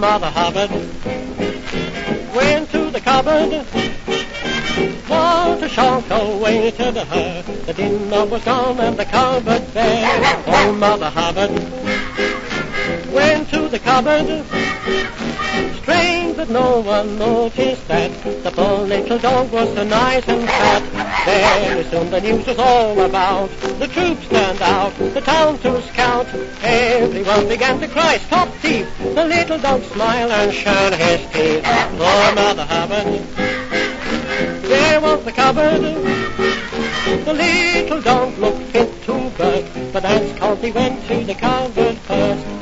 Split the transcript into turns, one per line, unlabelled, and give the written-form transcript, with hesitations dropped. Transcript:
Mother Hubbard went to the cupboard. Walter Shonko waited her. The dinner was gone and the cupboard bare. Oh, Mother Hubbard went to the cupboard. Strange that no one noticed that the poor little dog was so nice and fat. Very soon the news was all about. The troops turned out, the town to scout. Everyone began to cry, "Stop thief!" The little dog smiled and showed his teeth. Poor Mother Hubbard, there was the cupboard. The little dog looked fit to burn, but as Coffee went to the cupboard,